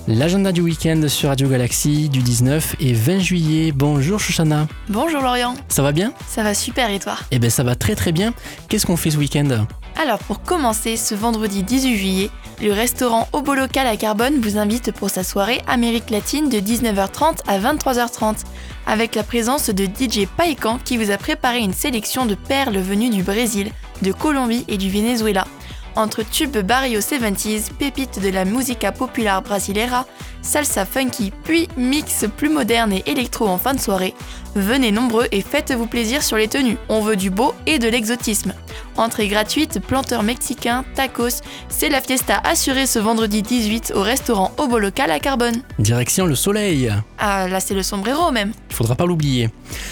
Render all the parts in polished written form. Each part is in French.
L'agenda du week-end sur Radio Galaxy du 19 et 20 juillet. Bonjour Shoshana. Bonjour Lorient. Ça va bien ? Ça va super et toi ? Eh bien ça va très très bien. Qu'est-ce qu'on fait ce week-end ? Alors pour commencer, ce vendredi 18 juillet, le restaurant Obo Local à Carbone vous invite pour sa soirée Amérique latine de 19h30 à 23h30 avec la présence de DJ Paekan qui vous a préparé une sélection de perles venues du Brésil, de Colombie et du Venezuela. Entre tubes Barrio 70s, pépites de la música popular brasileira, salsa funky, puis mix plus moderne et électro en fin de soirée, venez nombreux et faites-vous plaisir sur les tenues. On veut du beau et de l'exotisme. Entrée gratuite, planteurs mexicains, tacos, c'est la fiesta assurée ce vendredi 18 au restaurant Obo Local à Carbone. Direction le soleil. Ah là c'est le sombrero même. Il faudra pas l'oublier.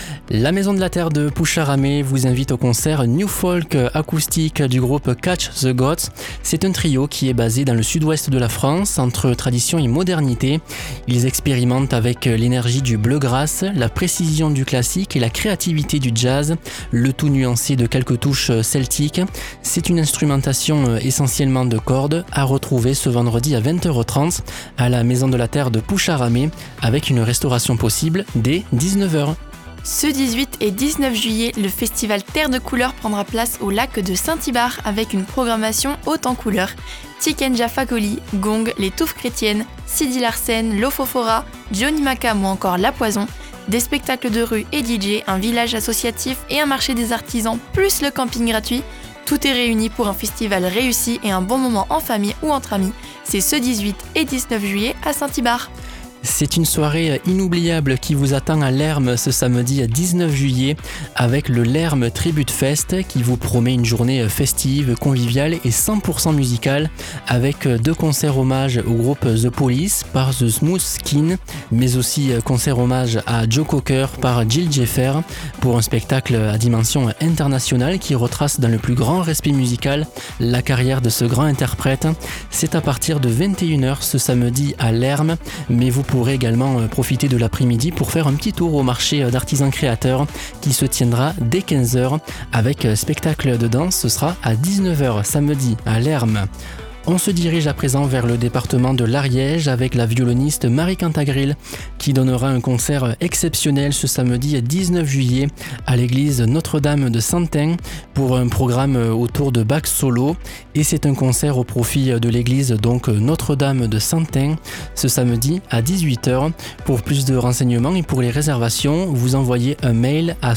La Maison de la Terre de Poucharamé vous invite au concert New Folk acoustique du groupe Catch the Gods. C'est un trio qui est basé dans le sud-ouest de la France, entre tradition et modernité. Ils expérimentent avec l'énergie du bluegrass, la précision du classique et la créativité du jazz, le tout nuancé de quelques touches celtiques. C'est une instrumentation essentiellement de cordes à retrouver ce vendredi à 20h30 à la Maison de la Terre de Poucharamé avec une restauration possible dès 19h. Ce 18 et 19 juillet, le festival Terre de Couleurs prendra place au lac de Saint-Ibard avec une programmation haute en couleurs. Tikenja Fakoli, Gong, Les Touffes Chrétiennes, Sidi Larsen, Lofofora, Johnny Macam ou encore La Poison, des spectacles de rue et DJ, un village associatif et un marché des artisans, plus le camping gratuit. Tout est réuni pour un festival réussi et un bon moment en famille ou entre amis. C'est ce 18 et 19 juillet à Saint-Ibard. C'est une soirée inoubliable qui vous attend à Lerme ce samedi 19 juillet avec le Lerme Tribute Fest qui vous promet une journée festive, conviviale et 100% musicale avec 2 concerts hommage au groupe The Police par The Smooth Skin mais aussi concert hommage à Joe Cocker par Jill Jeffer pour un spectacle à dimension internationale qui retrace dans le plus grand respect musical la carrière de ce grand interprète. C'est à partir de 21h ce samedi à Lerme mais vous pourrez également profiter de l'après-midi pour faire un petit tour au marché d'artisans créateurs qui se tiendra dès 15h avec spectacle de danse. Ce sera à 19h samedi à Lerme. On se dirige à présent vers le département de l'Ariège avec la violoniste Marie Cantagril qui donnera un concert exceptionnel ce samedi 19 juillet à l'église Notre-Dame de Santin pour un programme autour de Bach solo et c'est un concert au profit de l'église donc Notre-Dame de Santin ce samedi à 18h. Pour plus de renseignements et pour les réservations, vous envoyez un mail à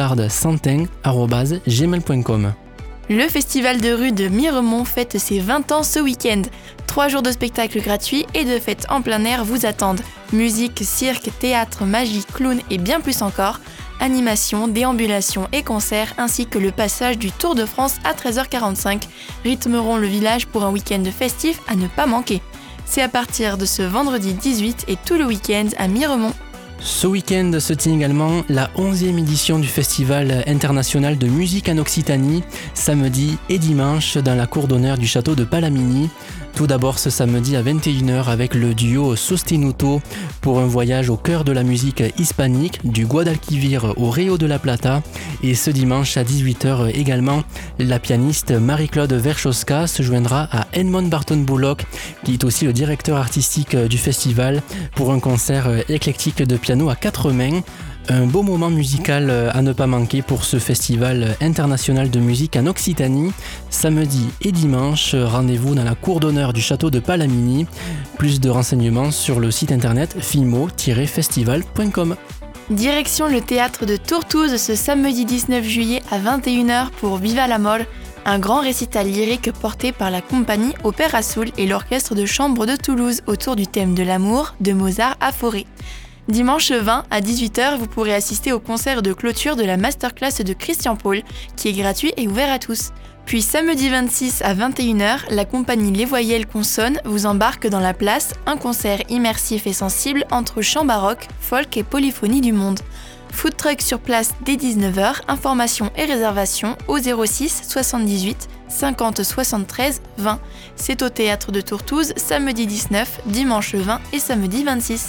sauvegardesantin@gmail.com. Le festival de rue de Miremont fête ses 20 ans ce week-end. 3 jours de spectacles gratuits et de fêtes en plein air vous attendent. Musique, cirque, théâtre, magie, clown et bien plus encore. Animation, déambulation et concerts ainsi que le passage du Tour de France à 13h45 rythmeront le village pour un week-end festif à ne pas manquer. C'est à partir de ce vendredi 18 et tout le week-end à Miremont. Ce week-end se tient également la 11e édition du Festival international de musique en Occitanie, samedi et dimanche dans la cour d'honneur du château de Palamini. Tout d'abord ce samedi à 21h avec le duo Sostenuto pour un voyage au cœur de la musique hispanique du Guadalquivir au Rio de la Plata. Et ce dimanche à 18h également, la pianiste Marie-Claude Verchowska se joindra à Edmond Barton Bullock qui est aussi le directeur artistique du festival pour un concert éclectique de piano à 4 mains. Un beau moment musical à ne pas manquer pour ce festival international de musique en Occitanie. Samedi et dimanche, rendez-vous dans la cour d'honneur du château de Palamini. Plus de renseignements sur le site internet filmo-festival.com. Direction le théâtre de Tourtouze ce samedi 19 juillet à 21h pour Viva l'amor, un grand récital lyrique porté par la compagnie Opéra Soul et l'orchestre de chambre de Toulouse autour du thème de l'amour de Mozart à Fauré. Dimanche 20 à 18h, vous pourrez assister au concert de clôture de la masterclass de Christian Paul, qui est gratuit et ouvert à tous. Puis samedi 26 à 21h, la compagnie Les Voyelles Consonnes vous embarque dans la place, un concert immersif et sensible entre chant baroque, folk et polyphonie du monde. Food truck sur place dès 19h, informations et réservations au 06 78 50 73 20. C'est au théâtre de Tourtouze, samedi 19, dimanche 20 et samedi 26.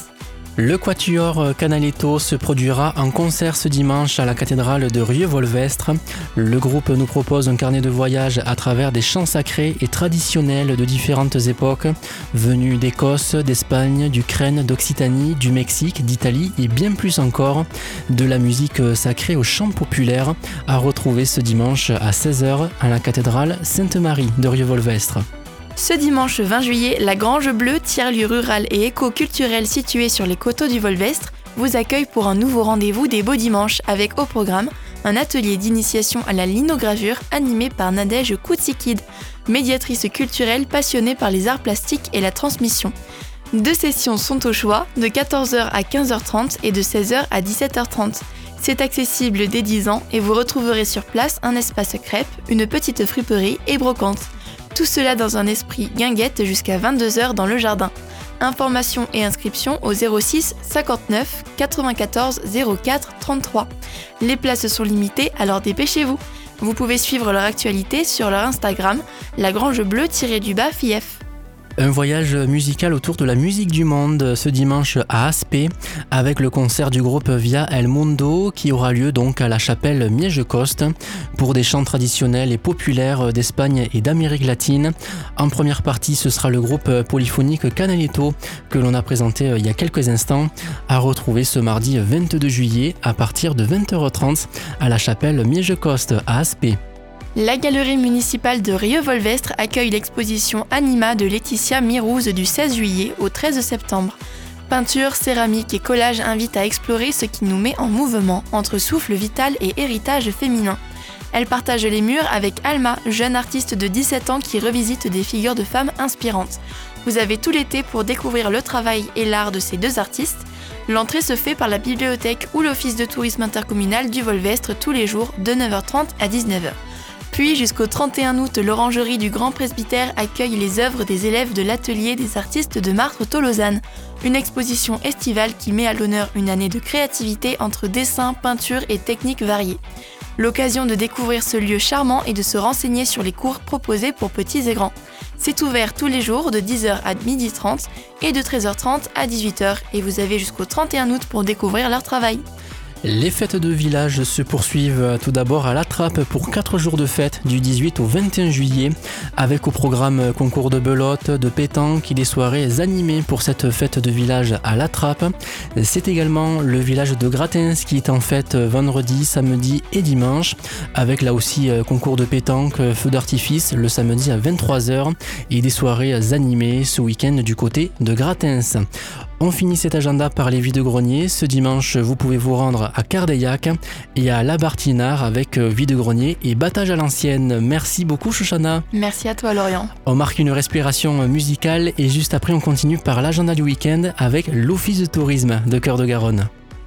Le Quatuor Canaletto se produira en concert ce dimanche à la cathédrale de Rieux-Volvestre. Le groupe nous propose un carnet de voyage à travers des chants sacrés et traditionnels de différentes époques, venus d'Écosse, d'Espagne, d'Ukraine, d'Occitanie, du Mexique, d'Italie et bien plus encore. De la musique sacrée aux chants populaires à retrouver ce dimanche à 16h à la cathédrale Sainte-Marie de Rieux-Volvestre. Ce dimanche 20 juillet, la Grange Bleue, tiers-lieu rural et éco-culturel situé sur les coteaux du Volvestre, vous accueille pour un nouveau rendez-vous des Beaux Dimanches avec au programme un atelier d'initiation à la linogravure animé par Nadège Koutsikid, médiatrice culturelle passionnée par les arts plastiques et la transmission. 2 sessions sont au choix, de 14h à 15h30 et de 16h à 17h30. C'est accessible dès 10 ans et vous retrouverez sur place un espace crêpes, une petite friperie et brocante. Tout cela dans un esprit guinguette jusqu'à 22h dans le jardin. Informations et inscriptions au 06 59 94 04 33. Les places sont limitées, alors dépêchez-vous. Vous pouvez suivre leur actualité sur leur Instagram, la Grange Bleue-FIF. Un voyage musical autour de la musique du monde ce dimanche à Aspet avec le concert du groupe Via El Mundo qui aura lieu donc à la chapelle Miege-Coste pour des chants traditionnels et populaires d'Espagne et d'Amérique latine. En première partie, ce sera le groupe polyphonique Canaletto que l'on a présenté il y a quelques instants à retrouver ce mardi 22 juillet à partir de 20h30 à la chapelle Miege-Coste à Aspet. La galerie municipale de Rieux-Volvestre accueille l'exposition Anima de Laetitia Mirouz du 16 juillet au 13 septembre. Peinture, céramique et collage invitent à explorer ce qui nous met en mouvement entre souffle vital et héritage féminin. Elle partage les murs avec Alma, jeune artiste de 17 ans qui revisite des figures de femmes inspirantes. Vous avez tout l'été pour découvrir le travail et l'art de ces 2 artistes. L'entrée se fait par la bibliothèque ou l'office de tourisme intercommunal du Volvestre tous les jours de 9h30 à 19h. Puis jusqu'au 31 août, l'orangerie du Grand Presbytère accueille les œuvres des élèves de l'atelier des artistes de Martres-Tolosane, une exposition estivale qui met à l'honneur une année de créativité entre dessin, peinture et techniques variées. L'occasion de découvrir ce lieu charmant et de se renseigner sur les cours proposés pour petits et grands. C'est ouvert tous les jours de 10h à 12h30 et de 13h30 à 18h et vous avez jusqu'au 31 août pour découvrir leur travail. Les fêtes de village se poursuivent tout d'abord à La Trappe pour 4 jours de fête du 18 au 21 juillet avec au programme concours de belote, de pétanque et des soirées animées pour cette fête de village à La Trappe. C'est également le village de Gratens qui est en fête vendredi, samedi et dimanche avec là aussi concours de pétanque, feu d'artifice le samedi à 23h et des soirées animées ce week-end du côté de Gratens. On finit cet agenda par les vide-greniers. Ce dimanche, vous pouvez vous rendre à Cardeillac et à La Bartinard avec vide-grenier et battage à l'ancienne. Merci beaucoup, Shoshana. Merci à toi, Lorient. On marque une respiration musicale et juste après, on continue par l'agenda du week-end avec l'Office de tourisme de Cœur-de-Garonne.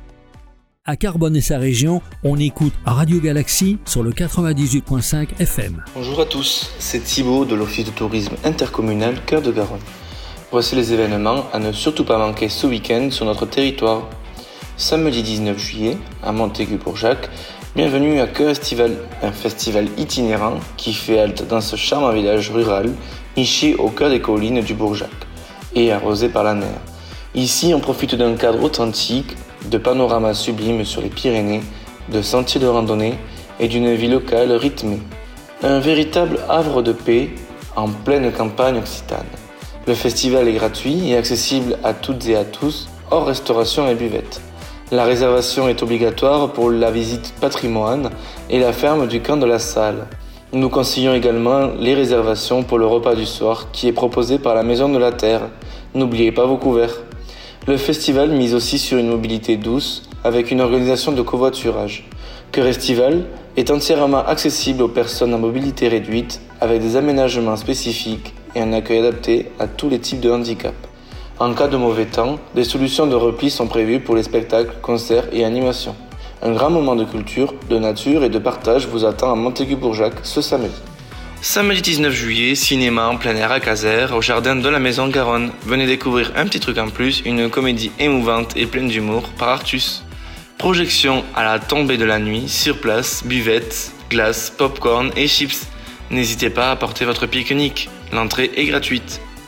À Carbone et sa région, on écoute Radio Galaxie sur le 98.5 FM. Bonjour à tous, c'est Thibaut de l'Office de tourisme intercommunal Cœur-de-Garonne. Voici les événements à ne surtout pas manquer ce week-end sur notre territoire. Samedi 19 juillet, à Montaigu-Bourjac, bienvenue à Cœur Estival, un festival itinérant qui fait halte dans ce charmant village rural, niché au cœur des collines du Bourjac et arrosé par la Nère. Ici, on profite d'un cadre authentique, de panoramas sublimes sur les Pyrénées, de sentiers de randonnée et d'une vie locale rythmée. Un véritable havre de paix en pleine campagne occitane. Le festival est gratuit et accessible à toutes et à tous, hors restauration et buvette. La réservation est obligatoire pour la visite patrimoine et la ferme du camp de la Salle. Nous conseillons également les réservations pour le repas du soir qui est proposé par la Maison de la Terre. N'oubliez pas vos couverts. Le festival mise aussi sur une mobilité douce avec une organisation de covoiturage. Cœur Estival est entièrement accessible aux personnes à mobilité réduite avec des aménagements spécifiques et un accueil adapté à tous les types de handicap. En cas de mauvais temps, des solutions de repli sont prévues pour les spectacles, concerts et animations. Un grand moment de culture, de nature et de partage vous attend à Montaigu-Bourjac ce samedi. Samedi 19 juillet, cinéma en plein air à Caser, au jardin de la Maison Garonne. Venez découvrir un petit truc en plus, une comédie émouvante et pleine d'humour par Artus. Projection à la tombée de la nuit, sur place, buvette, glace, popcorn et chips. N'hésitez pas à apporter votre pique-nique, l'entrée est gratuite.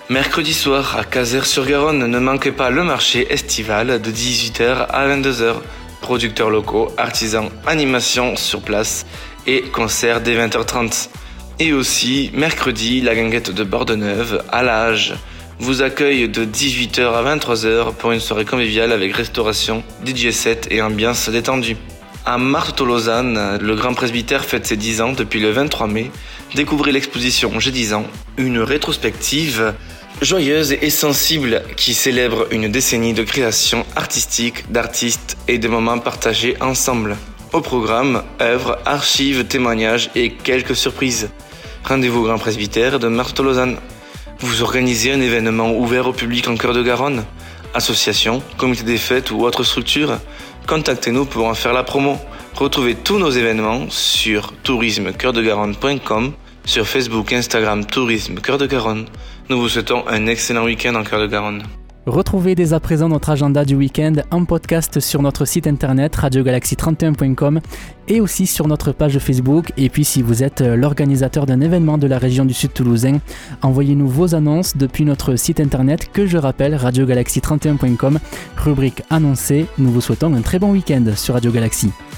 Mercredi soir, à Cazeres-sur-Garonne, ne manquez pas le marché estival de 18h à 22h. Producteurs locaux, artisans, animations sur place et concerts dès 20h30. Et aussi, mercredi, la guinguette de Bordeneuve, à la Hage, vous accueille de 18h à 23h pour une soirée conviviale avec restauration, DJ set et ambiance détendue. À Marthe-Tolosane, le Grand Presbytère fête ses 10 ans depuis le 23 mai. Découvrez l'exposition J'ai 10 ans, une rétrospective joyeuse et sensible qui célèbre une décennie de création artistique, d'artistes et de moments partagés ensemble. Au programme, œuvres, archives, témoignages et quelques surprises. Rendez-vous au Grand Presbytère de Marthe-Tolosane. Vous organisez un événement ouvert au public en Cœur de Garonne? Association, comité des fêtes ou autre structure? Contactez-nous pour en faire la promo. Retrouvez tous nos événements sur tourismecoeurdegaronne.com, sur Facebook, Instagram, Tourisme Cœur de Garonne. Nous vous souhaitons un excellent week-end en Cœur de Garonne. Retrouvez dès à présent notre agenda du week-end en podcast sur notre site internet radiogalaxie31.com et aussi sur notre page Facebook. Et puis si vous êtes l'organisateur d'un événement de la région du Sud toulousain, envoyez-nous vos annonces depuis notre site internet que je rappelle, radiogalaxie31.com, rubrique annoncée. Nous vous souhaitons un très bon week-end sur Radio Galaxie.